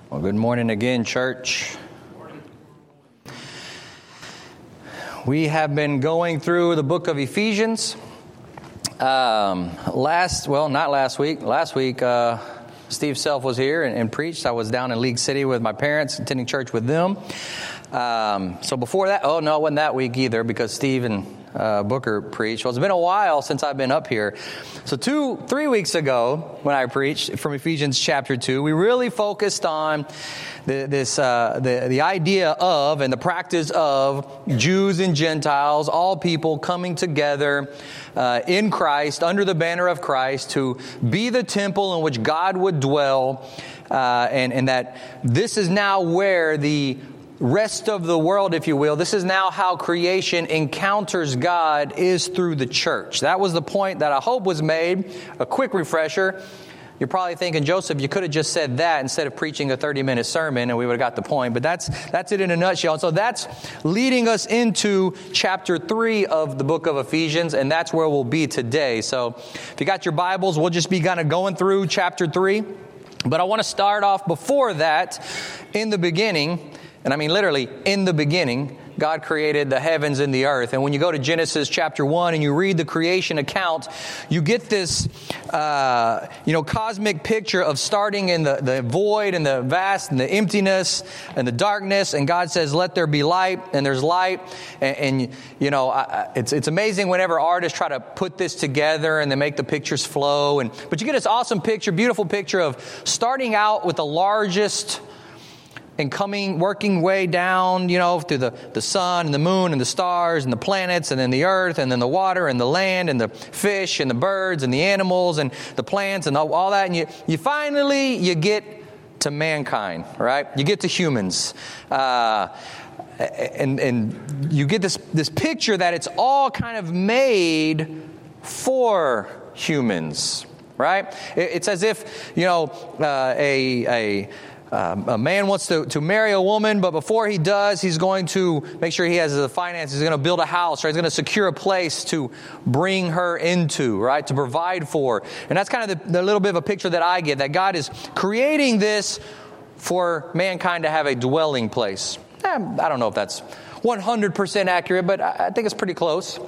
Well, good morning again, church. We have been going through the book of Ephesians. Last week, Steve Self was here and preached. I was down in League City with my parents, attending church with them. So before that, it wasn't that week either because Steve and Booker preached. Well, it's been a while since I've been up here. So 3 weeks ago, when I preached from Ephesians chapter 2, we really focused on the idea of and the practice of Jews and Gentiles, all people coming together in Christ, under the banner of Christ, to be the temple in which God would dwell, and that this is now where the rest of the world, if you will, this is now how creation encounters God, is through the church. That was the point that I hope was made. A quick refresher. You're probably thinking, Joseph, you could have just said that instead of preaching a 30-minute sermon and we would have got the point. But that's it in a nutshell. And so that's leading us into chapter 3 of the book of Ephesians, and that's where we'll be today. So if you got your Bibles, we'll just be kind of going through chapter 3. But I want to start off before that, in the beginning. And I mean literally, in the beginning, God created the heavens and the earth. And when you go to Genesis chapter 1 and you read the creation account, you get this, cosmic picture of starting in the void and the vast and the emptiness and the darkness. And God says, let there be light, and there's light. It's amazing whenever artists try to put this together and they make the pictures flow. But you get this awesome picture, beautiful picture of starting out with the largest and working way down, through the sun and the moon and the stars and the planets and then the earth and then the water and the land and the fish and the birds and the animals and the plants and all that. And you finally get to mankind, right? You get to humans. And you get this picture that it's all kind of made for humans, right? It's as if, a man wants to marry a woman, but before he does, he's going to make sure he has the finances. He's going to build a house, right? He's going to secure a place to bring her into, right? To provide for. And that's kind of the little bit of a picture that I get, that God is creating this for mankind to have a dwelling place. I don't know if that's 100% accurate, but I think it's pretty close.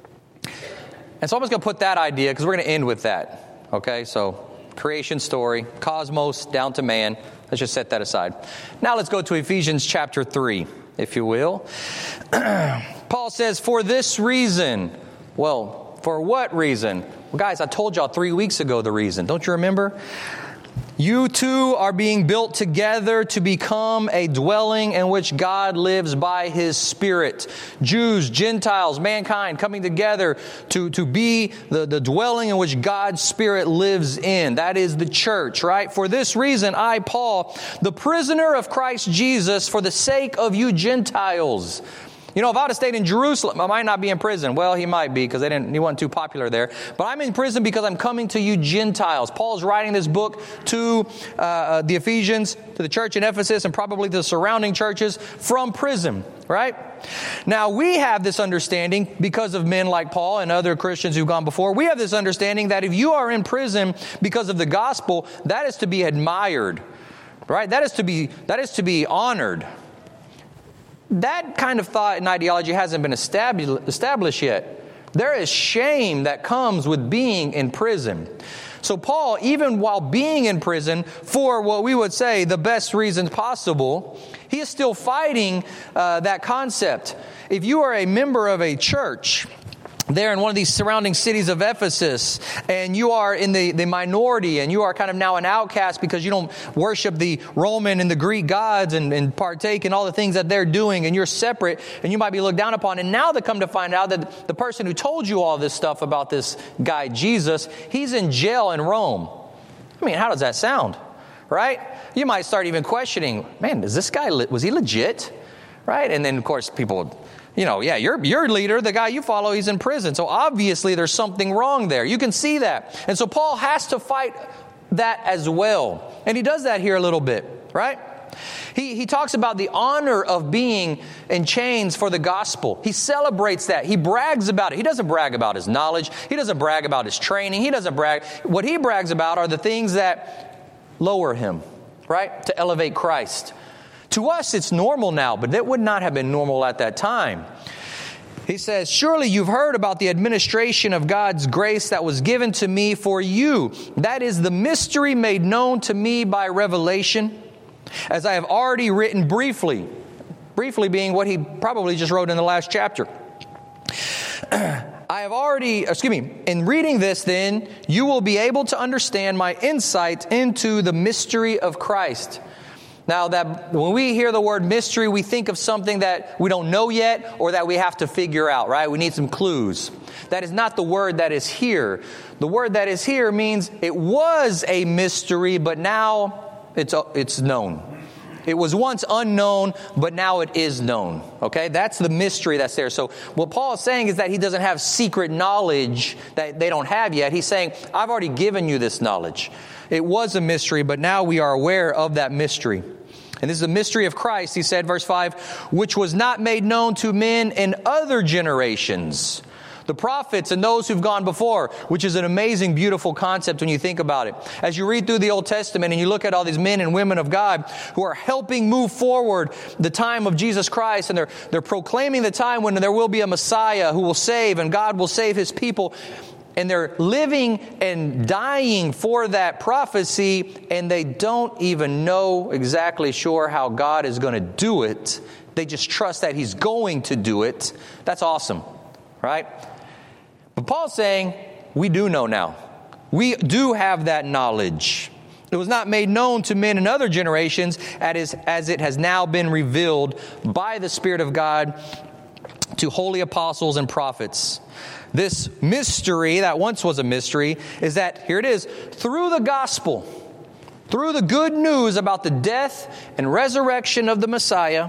And so I'm just going to put that idea, because we're going to end with that. Okay, so creation story, cosmos down to man. Let's just set that aside. Now let's go to Ephesians chapter 3, if you will. Paul says, for this reason. Well, for what reason? Well, guys, I told y'all 3 weeks ago the reason. Don't you remember? You two are being built together to become a dwelling in which God lives by His Spirit. Jews, Gentiles, mankind coming together to be the dwelling in which God's Spirit lives in. That is the church, right? For this reason, I, Paul, the prisoner of Christ Jesus, for the sake of you Gentiles. If I would have stayed in Jerusalem, I might not be in prison. Well, he might be, because he wasn't too popular there. But I'm in prison because I'm coming to you Gentiles. Paul's writing this book to the Ephesians, to the church in Ephesus, and probably the surrounding churches from prison, right? Now, we have this understanding because of men like Paul and other Christians who've gone before. We have this understanding that if you are in prison because of the gospel, that is to be admired, right? That is to be honored. That kind of thought and ideology hasn't been established yet. There is shame that comes with being in prison. So Paul, even while being in prison for what we would say the best reasons possible, he is still fighting that concept. If you are a member of a church there in one of these surrounding cities of Ephesus, and you are in the minority, and you are kind of now an outcast because you don't worship the Roman and the Greek gods and partake in all the things that they're doing, and you're separate, and you might be looked down upon. And now they come to find out that the person who told you all this stuff about this guy, Jesus, he's in jail in Rome. I mean, how does that sound? Right? You might start even questioning, man, is this guy, was he legit? Right? And then, of course, people, your leader, the guy you follow, he's in prison. So obviously there's something wrong there. You can see that. And so Paul has to fight that as well. And he does that here a little bit, right? He talks about the honor of being in chains for the gospel. He celebrates that. He brags about it. He doesn't brag about his knowledge. He doesn't brag about his training. He doesn't brag. What he brags about are the things that lower him. right? To elevate Christ. To us, it's normal now, but that would not have been normal at that time. He says, surely you've heard about the administration of God's grace that was given to me for you. That is the mystery made known to me by revelation, as I have already written briefly. Briefly being what he probably just wrote in the last chapter. In reading this then, you will be able to understand my insight into the mystery of Christ. Now, that when we hear the word mystery, we think of something that we don't know yet or that we have to figure out, right? We need some clues. That is not the word that is here. The word that is here means it was a mystery, but now it's known. It was once unknown, but now it is known. Okay? That's the mystery that's there. So what Paul is saying is that he doesn't have secret knowledge that they don't have yet. He's saying, I've already given you this knowledge. It was a mystery, but now we are aware of that mystery. And this is the mystery of Christ, he said, verse 5, which was not made known to men in other generations. The prophets and those who've gone before, which is an amazing, beautiful concept when you think about it. As you read through the Old Testament and you look at all these men and women of God who are helping move forward the time of Jesus Christ, and they're proclaiming the time when there will be a Messiah who will save and God will save his people. And they're living and dying for that prophecy, and they don't even know exactly sure how God is going to do it. They just trust that he's going to do it. That's awesome, right? But Paul's saying, we do know now. We do have that knowledge. It was not made known to men in other generations as it has now been revealed by the Spirit of God to holy apostles and prophets. This mystery that once was a mystery is that, here it is, through the gospel, through the good news about the death and resurrection of the Messiah,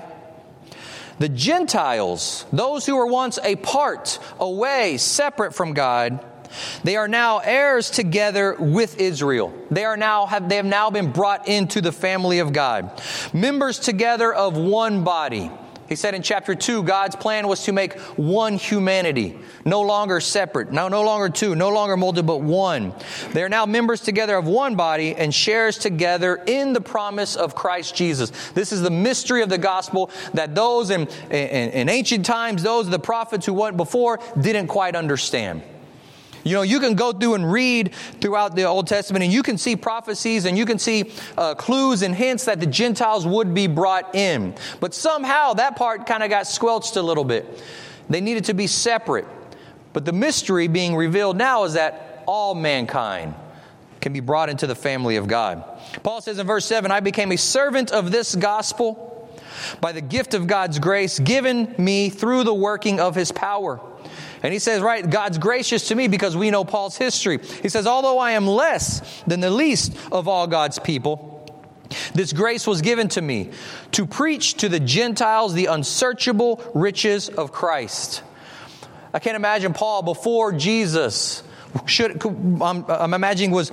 the Gentiles, those who were once apart, away, separate from God, they are now heirs together with Israel. They have now been brought into the family of God, members together of one body. He said in chapter 2, God's plan was to make one humanity, no longer separate, no longer two, no longer multiple, but one. They are now members together of one body and shares together in the promise of Christ Jesus. This is the mystery of the gospel that those in ancient times, those of the prophets who went before, didn't quite understand. You know, you can go through and read throughout the Old Testament and you can see prophecies and you can see clues and hints that the Gentiles would be brought in. But somehow that part kind of got squelched a little bit. They needed to be separate. But the mystery being revealed now is that all mankind can be brought into the family of God. Paul says in verse 7, I became a servant of this gospel by the gift of God's grace given me through the working of his power. And he says, right, God's gracious to me because we know Paul's history. He says, although I am less than the least of all God's people, this grace was given to me to preach to the Gentiles the unsearchable riches of Christ. I can't imagine Paul before Jesus I'm imagining was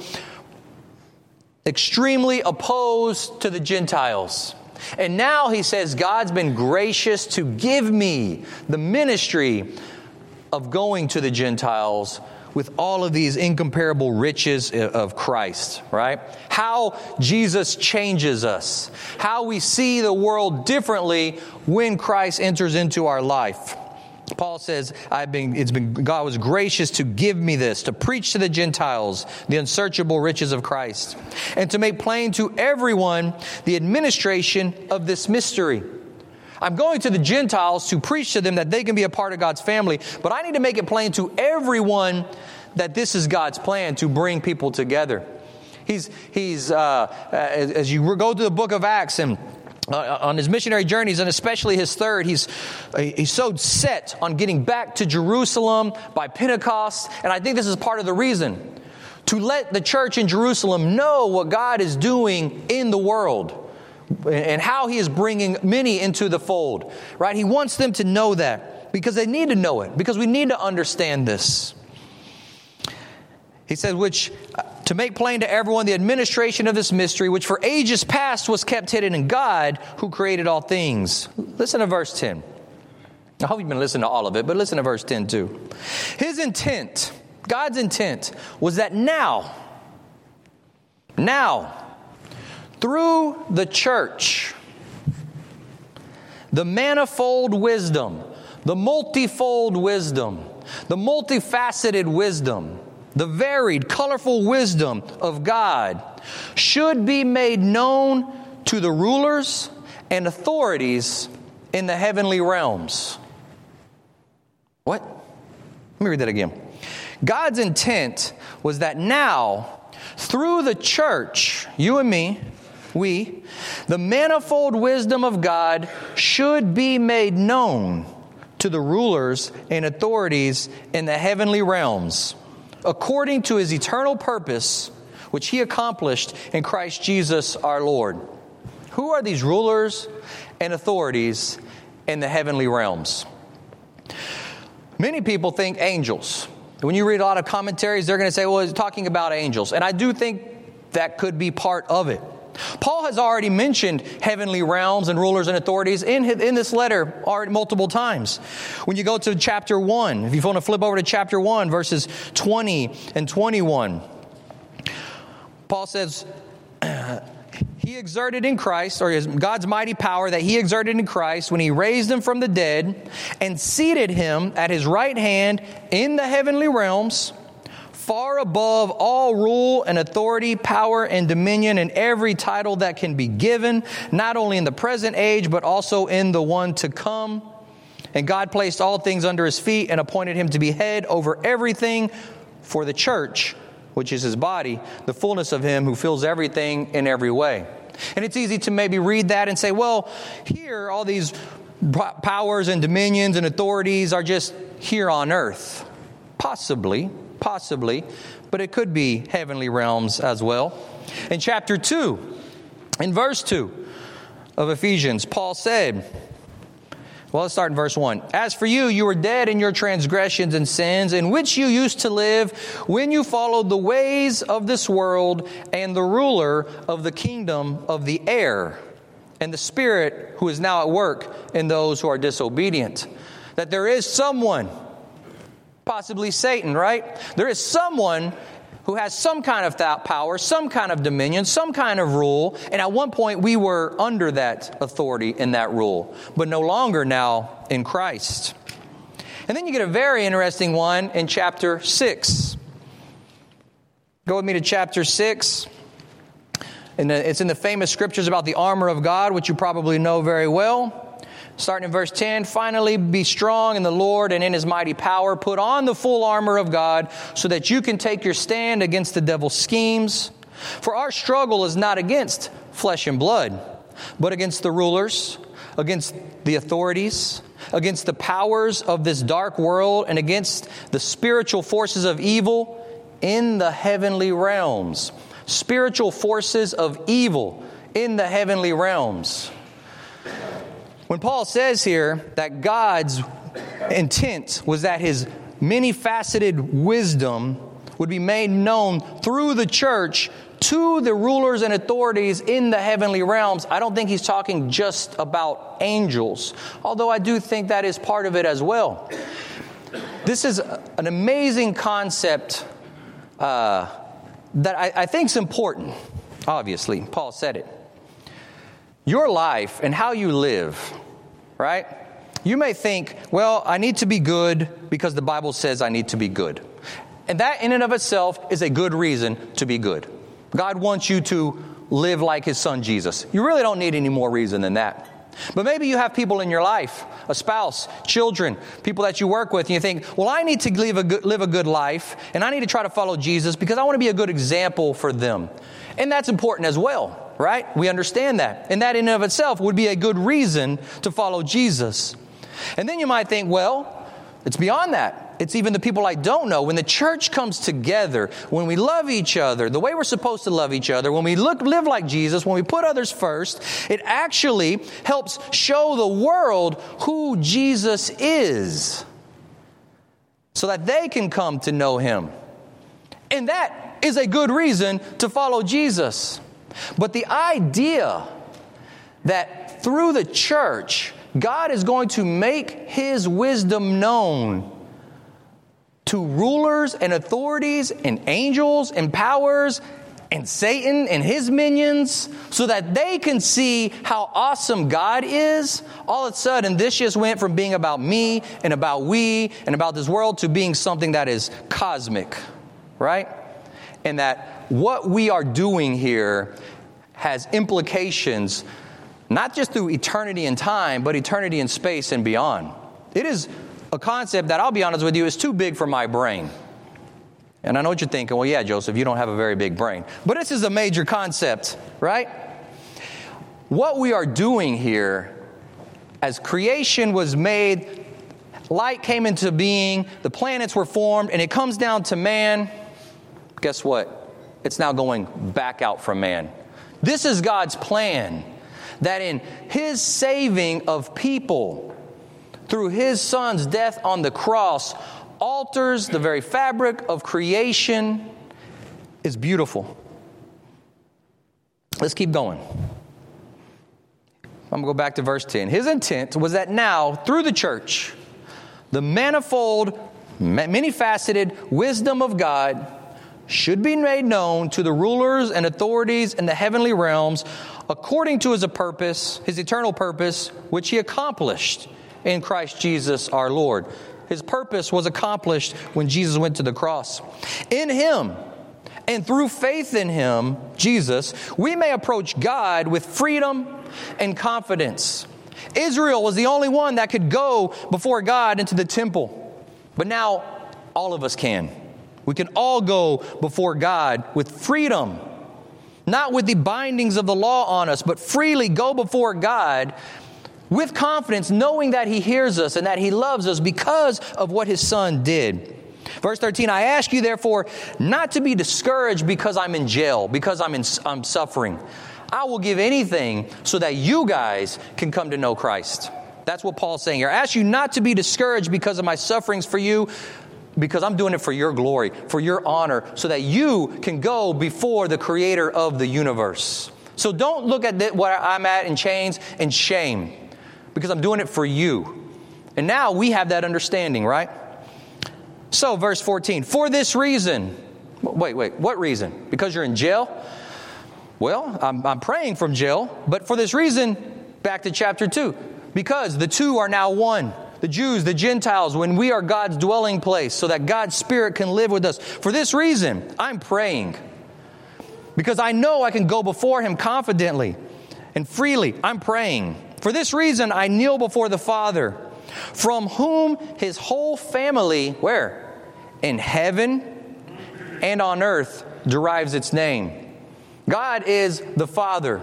extremely opposed to the Gentiles. And now he says, God's been gracious to give me the ministry of going to the Gentiles with all of these incomparable riches of Christ, right? How Jesus changes us. How we see the world differently when Christ enters into our life. Paul says, God was gracious to give me this, to preach to the Gentiles the unsearchable riches of Christ, and to make plain to everyone the administration of this mystery. I'm going to the Gentiles to preach to them that they can be a part of God's family, but I need to make it plain to everyone that this is God's plan to bring people together. As you go to the book of Acts and on his missionary journeys, and especially his third, he's so set on getting back to Jerusalem by Pentecost, and I think this is part of the reason, to let the church in Jerusalem know what God is doing in the world and how he is bringing many into the fold, right? He wants them to know that because they need to know it, because we need to understand this. He said, to make plain to everyone the administration of this mystery, which for ages past was kept hidden in God, who created all things. Listen to verse 10. I hope you've been listening to all of it, but listen to verse 10 too. His intent, God's intent, was that now, through the church, the manifold wisdom, the multifold wisdom, the multifaceted wisdom, the varied, colorful wisdom of God should be made known to the rulers and authorities in the heavenly realms. What? Let me read that again. God's intent was that now, through the church, you and me, we, the manifold wisdom of God should be made known to the rulers and authorities in the heavenly realms, according to His eternal purpose, which He accomplished in Christ Jesus our Lord. Who are these rulers and authorities in the heavenly realms? Many people think angels. When you read a lot of commentaries, they're going to say, well, it's talking about angels. And I do think that could be part of it. Paul has already mentioned heavenly realms and rulers and authorities in this letter multiple times. When you go to chapter 1, if you want to flip over to chapter 1, verses 20 and 21, Paul says, He exerted in Christ, or God's mighty power that He exerted in Christ when He raised Him from the dead and seated Him at His right hand in the heavenly realms, far above all rule and authority, power and dominion, and every title that can be given, not only in the present age, but also in the one to come. And God placed all things under His feet and appointed Him to be head over everything for the church, which is His body, the fullness of Him who fills everything in every way. And it's easy to maybe read that and say, well, here all these powers and dominions and authorities are just here on earth. Possibly, but it could be heavenly realms as well. In chapter 2, in verse 2 of Ephesians, Paul said, well, let's start in verse 1. As for you, you were dead in your transgressions and sins, in which you used to live when you followed the ways of this world and the ruler of the kingdom of the air, and the spirit who is now at work in those who are disobedient. That there is someone, possibly Satan, right? There is someone who has some kind of power, some kind of dominion, some kind of rule. And at one point we were under that authority and that rule, but no longer now in Christ. And then you get a very interesting one in chapter 6. Go with me to chapter 6. And it's in the famous scriptures about the armor of God, which you probably know very well. Starting in verse 10, finally be strong in the Lord and in His mighty power. Put on the full armor of God so that you can take your stand against the devil's schemes. For our struggle is not against flesh and blood, but against the rulers, against the authorities, against the powers of this dark world, and against the spiritual forces of evil in the heavenly realms. Spiritual forces of evil in the heavenly realms. When Paul says here that God's intent was that His many-faceted wisdom would be made known through the church to the rulers and authorities in the heavenly realms, I don't think He's talking just about angels, although I do think that is part of it as well. This is an amazing concept that I think is important. Obviously, Paul said it. Your life and how you live, right? You may think, well, I need to be good because the Bible says I need to be good. And that in and of itself is a good reason to be good. God wants you to live like His Son Jesus. You really don't need any more reason than that. But maybe you have people in your life, a spouse, children, people that you work with, and you think, well, I need to live a good life, and I need to try to follow Jesus because I want to be a good example for them. And that's important as well, right? We understand that. And that in and of itself would be a good reason to follow Jesus. And then you might think, well, it's beyond that. It's even the people I don't know. When the church comes together, when we love each other, the way we're supposed to love each other, when we live like Jesus, when we put others first, it actually helps show the world who Jesus is so that they can come to know Him. And that is a good reason to follow Jesus. But the idea that through the church, God is going to make His wisdom known to rulers and authorities and angels and powers and Satan and his minions so that they can see how awesome God is, all of a sudden this just went from being about me and about we and about this world to being something that is cosmic, right? And that what we are doing here has implications not just through eternity and time, but eternity in space and beyond. It is a concept that, I'll be honest with you, is too big for my brain. And I know what you're thinking, well, yeah, Joseph, you don't have a very big brain. But this is a major concept, right? What we are doing here, as creation was made, light came into being, the planets were formed, and it comes down to man, guess what? It's now going back out from man. This is God's plan, that in His saving of people through His Son's death on the cross alters the very fabric of creation is beautiful. Let's keep going. I'm going to go back to verse 10. His intent was that now, through the church, the manifold, many-faceted wisdom of God should be made known to the rulers and authorities in the heavenly realms according to His purpose, His eternal purpose, which He accomplished in Christ Jesus our Lord. His purpose was accomplished when Jesus went to the cross. In Him and through faith in Him, Jesus, we may approach God with freedom and confidence. Israel was the only one that could go before God into the temple. But now all of us can. We can all go before God with freedom. Not with the bindings of the law on us, but freely go before God with confidence, knowing that He hears us and that He loves us because of what His Son did. Verse 13, I ask you, therefore, not to be discouraged because I'm in jail, because I'm suffering. I will give anything so that you guys can come to know Christ. That's what Paul's saying here. I ask you not to be discouraged because of my sufferings for you, because I'm doing it for your glory, for your honor, so that you can go before the Creator of the universe. So don't look at where I'm at in chains and shame, because I'm doing it for you. And now we have that understanding, right? So, verse 14, for this reason. Wait, what reason? Because you're in jail? Well, I'm praying from jail, but for this reason, back to chapter 2. Because the two are now one. The Jews, the Gentiles, when we are God's dwelling place, so that God's Spirit can live with us. For this reason, I'm praying. Because I know I can go before Him confidently and freely. I'm praying. For this reason, I kneel before the Father, from whom His whole family, where? In heaven and on earth derives its name. God is the Father.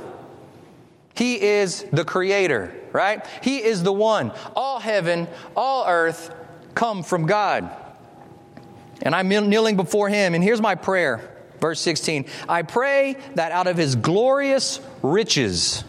He is the Creator, right? He is the one. All heaven, all earth come from God. And I'm kneeling before Him. And here's my prayer. Verse 16. I pray that out of His glorious riches,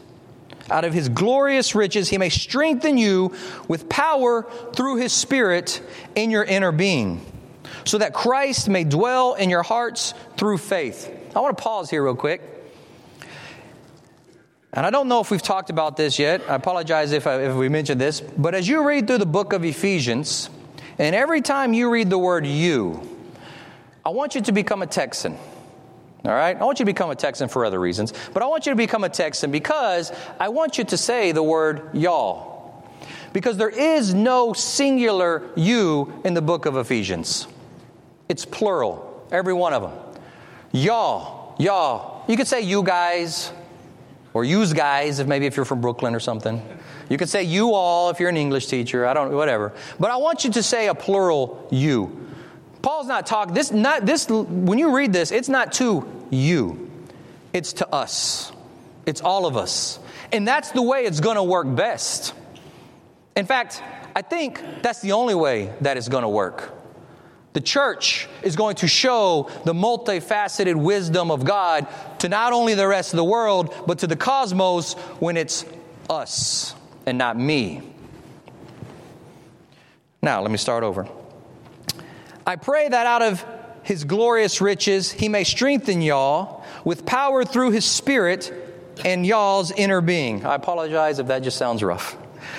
He may strengthen you with power through His Spirit in your inner being, so that Christ may dwell in your hearts through faith. I want to pause here real quick. And I don't know if we've talked about this yet. I apologize if we mentioned this. But as you read through the book of Ephesians, and every time you read the word you, I want you to become a Texan. All right? I want you to become a Texan for other reasons. But I want you to become a Texan because I want you to say the word y'all. Because there is no singular you in the book of Ephesians. It's plural. Every one of them. Y'all. You could say you guys. Or use guys, if you're from Brooklyn or something. You could say you all if you're an English teacher. Whatever. But I want you to say a plural you. Paul's not talking. When you read this, it's not to you. It's to us. It's all of us. And that's the way it's going to work best. In fact, I think that's the only way that it's going to work. The church is going to show the multifaceted wisdom of God to not only the rest of the world, but to the cosmos when it's us and not me. Now, let me start over. I pray that out of His glorious riches, He may strengthen y'all with power through His Spirit and y'all's inner being. I apologize if that just sounds rough.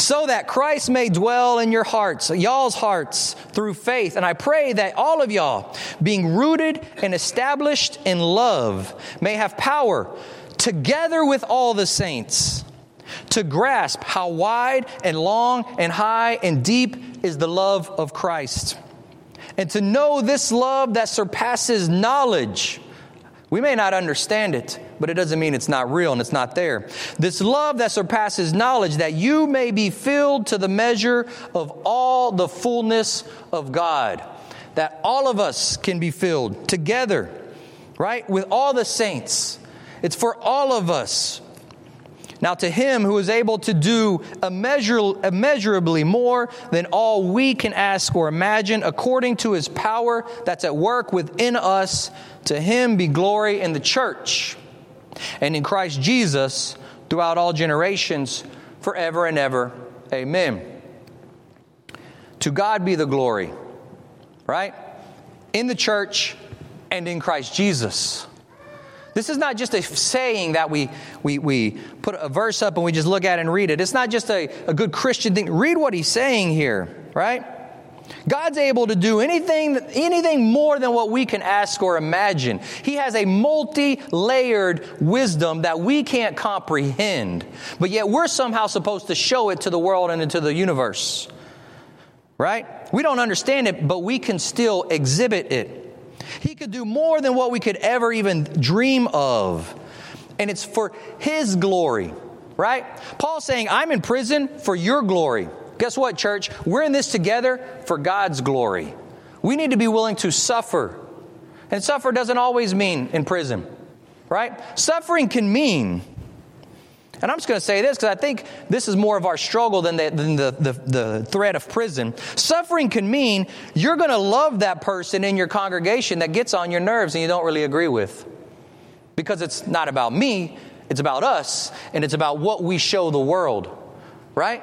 so that Christ may dwell in your hearts, y'all's hearts, through faith. And I pray that all of y'all, being rooted and established in love, may have power, together with all the saints, to grasp how wide and long and high and deep is the love of Christ, and to know this love that surpasses knowledge. We may not understand it, but it doesn't mean it's not real and it's not there. This love that surpasses knowledge, that you may be filled to the measure of all the fullness of God. That all of us can be filled together, right? With all the saints. It's for all of us. Now to Him who is able to do immeasurably more than all we can ask or imagine, according to His power that's at work within us, to Him be glory in the church and in Christ Jesus throughout all generations, forever and ever. Amen. To God be the glory, right? In the church and in Christ Jesus. This is not just a saying that we put a verse up and we just look at it and read it. It's not just a good Christian thing. Read what he's saying here, right? God's able to do anything more than what we can ask or imagine. He has a multi-layered wisdom that we can't comprehend. But yet we're somehow supposed to show it to the world and into the universe. Right? We don't understand it, but we can still exhibit it. He could do more than what we could ever even dream of. And it's for His glory. Right? Paul's saying, I'm in prison for your glory. Guess what, church? We're in this together for God's glory. We need to be willing to suffer. And suffer doesn't always mean in prison. Right? Suffering can mean, and I'm just going to say this because I think this is more of our struggle than the threat of prison. Suffering can mean you're going to love that person in your congregation that gets on your nerves and you don't really agree with. Because it's not about me, it's about us, and it's about what we show the world. Right?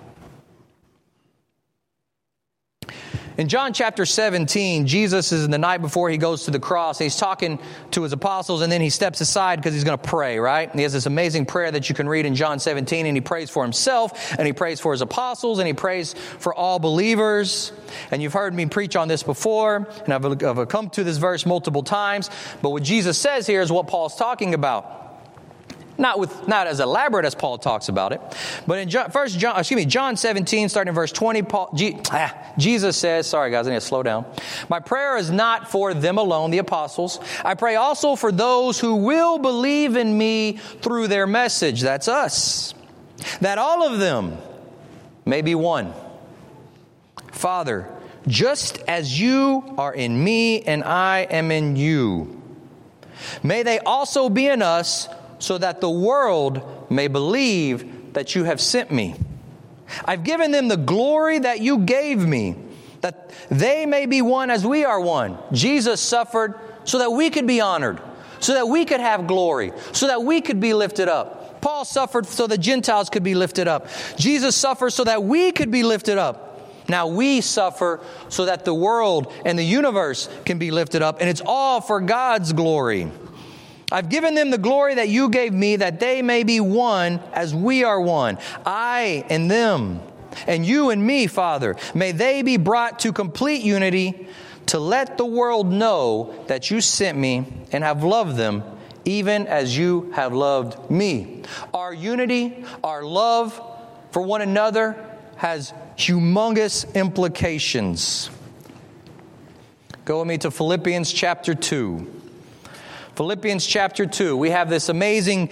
In John chapter 17, Jesus is in the night before He goes to the cross. He's talking to His apostles, and then He steps aside because He's going to pray, right? And He has this amazing prayer that you can read in John 17, and He prays for Himself, and He prays for His apostles, and He prays for all believers. And you've heard me preach on this before, and I've come to this verse multiple times. But what Jesus says here is what Paul's talking about. Not as elaborate as Paul talks about it, but in John 17, starting in verse 20, Jesus says, sorry guys, I need to slow down. My prayer is not for them alone, the apostles. I pray also for those who will believe in me through their message. That's us. That all of them may be one. Father, just as you are in me and I am in you, may they also be in us, so that the world may believe that you have sent me. I've given them the glory that you gave me, that they may be one as we are one. Jesus suffered so that we could be honored, so that we could have glory, so that we could be lifted up. Paul suffered so the Gentiles could be lifted up. Jesus suffered so that we could be lifted up. Now we suffer so that the world and the universe can be lifted up, and it's all for God's glory. I've given them the glory that you gave me, that they may be one as we are one. I and them, and you and me, Father. May they be brought to complete unity, to let the world know that you sent me and have loved them, even as you have loved me. Our unity, our love for one another has humongous implications. Go with me to Philippians chapter 2. Philippians chapter 2. We have this amazing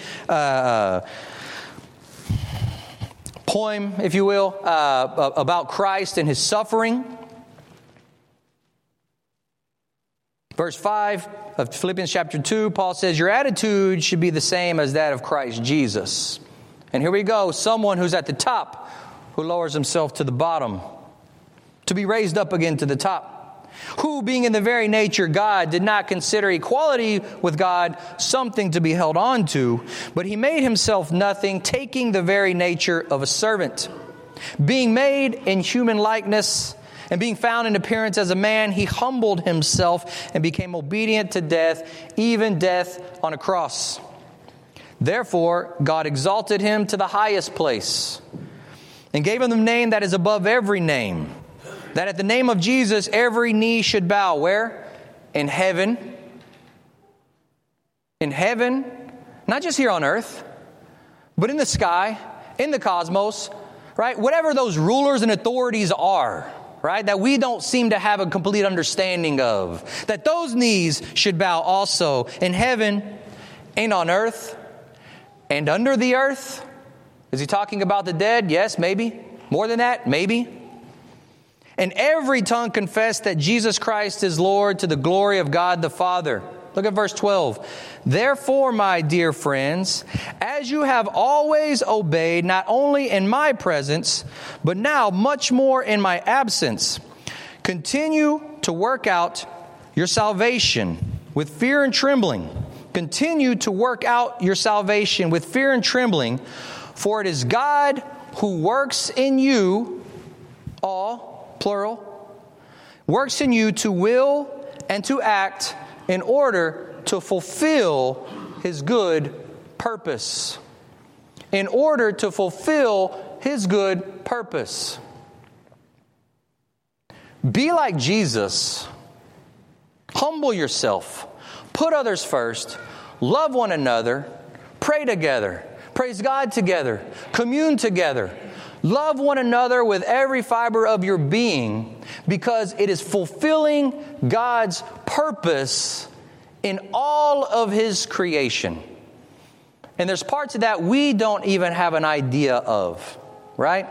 poem, if you will, about Christ and His suffering. Verse 5 of Philippians chapter 2, Paul says, your attitude should be the same as that of Christ Jesus. And here we go. Someone who's at the top, who lowers himself to the bottom, to be raised up again to the top. Who, being in the very nature God, did not consider equality with God something to be held on to, but He made Himself nothing, taking the very nature of a servant. Being made in human likeness, and being found in appearance as a man, He humbled Himself and became obedient to death, even death on a cross. Therefore, God exalted Him to the highest place and gave him the name that is above every name, that at the name of Jesus every knee should bow. Where? In heaven. In heaven, not just here on earth, but in the sky, in the cosmos, right? Whatever those rulers and authorities are, right? That we don't seem to have a complete understanding of. That those knees should bow also in heaven and on earth and under the earth. Is he talking about the dead? Yes, maybe. More than that? Maybe. And every tongue confess that Jesus Christ is Lord to the glory of God the Father. Look at verse 12. Therefore, my dear friends, as you have always obeyed, not only in my presence, but now much more in my absence, continue to work out your salvation with fear and trembling. Continue to work out your salvation with fear and trembling, for it is God who works in you, all, plural, works in you to will and to act in order to fulfill His good purpose. In order to fulfill His good purpose. Be like Jesus. Humble yourself. Put others first. Love one another. Pray together. Praise God together. Commune together. Love one another with every fiber of your being, because it is fulfilling God's purpose in all of His creation. And there's parts of that we don't even have an idea of, right?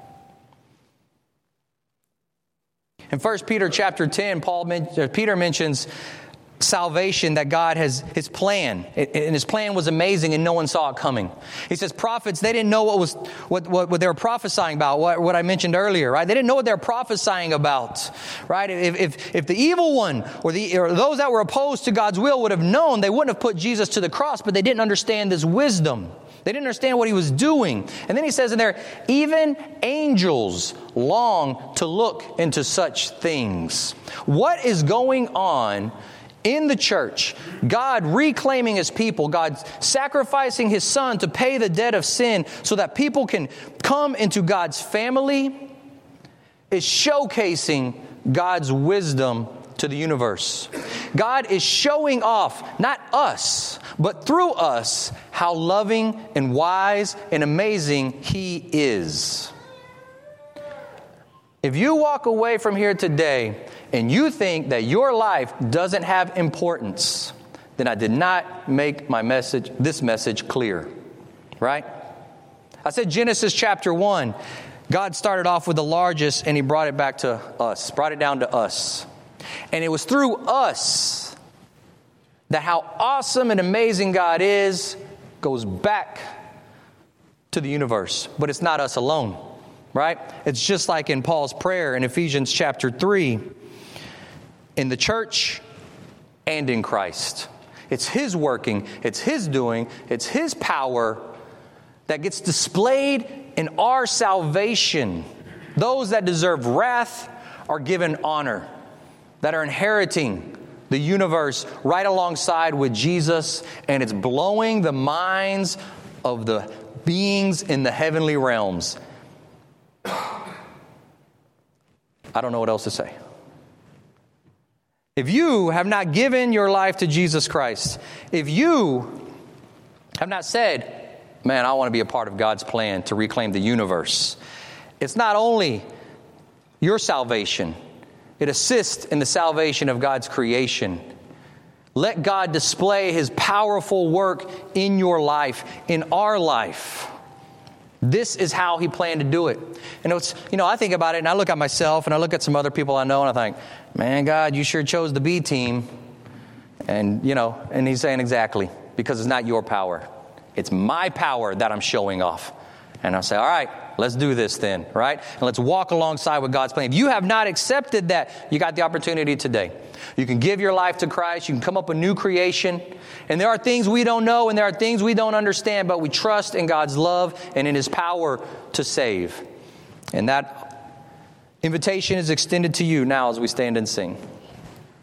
In 1 Peter chapter 10, Peter mentions salvation, that God has His plan. And His plan was amazing and no one saw it coming. He says prophets, they didn't know what they were prophesying about, what I mentioned earlier, right? They didn't know what they were prophesying about, right? If the evil one or those that were opposed to God's will would have known, they wouldn't have put Jesus to the cross, but they didn't understand this wisdom. They didn't understand what He was doing. And then He says in there, even angels long to look into such things. What is going on in the church? God reclaiming His people, God sacrificing His Son to pay the debt of sin so that people can come into God's family, is showcasing God's wisdom to the universe. God is showing off, not us, but through us, how loving and wise and amazing He is. If you walk away from here today and you think that your life doesn't have importance, then I did not make this message clear. Right? I said Genesis chapter 1. God started off with the largest and He brought it back to us, brought it down to us. And it was through us that how awesome and amazing God is goes back to the universe. But it's not us alone. Right? It's just like in Paul's prayer in Ephesians chapter 3. In the church and in Christ. It's His working, it's His doing, it's His power that gets displayed in our salvation. Those that deserve wrath are given honor, that are inheriting the universe right alongside with Jesus, and it's blowing the minds of the beings in the heavenly realms. I don't know what else to say. If you have not given your life to Jesus Christ, if you have not said, man, I want to be a part of God's plan to reclaim the universe, it's not only your salvation, it assists in the salvation of God's creation. Let God display His powerful work in your life, in our life. This is how He planned to do it. And it's, I think about it and I look at myself and I look at some other people I know and I think, man, God, you sure chose the B team. And, and He's saying exactly, because it's not your power. It's my power that I'm showing off. And I'll say, all right, let's do this then, right? And let's walk alongside with God's plan. If you have not accepted that, you got the opportunity today. You can give your life to Christ. You can come up a new creation. And there are things we don't know and there are things we don't understand, but we trust in God's love and in His power to save. And that invitation is extended to you now as we stand and sing.